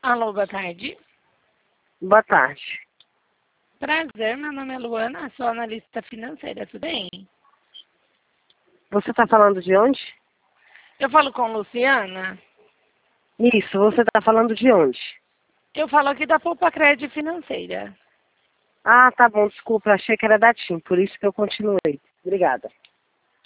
Alô, boa tarde. Boa tarde. Prazer, meu nome é Luana, sou analista financeira, tudo bem? Você está falando de onde? Eu falo com Luciana. Isso, você está falando de onde? Eu falo aqui da Poupa Crédito Financeira. Ah, tá bom, desculpa, achei que era da TIM, por isso que eu continuei. Obrigada.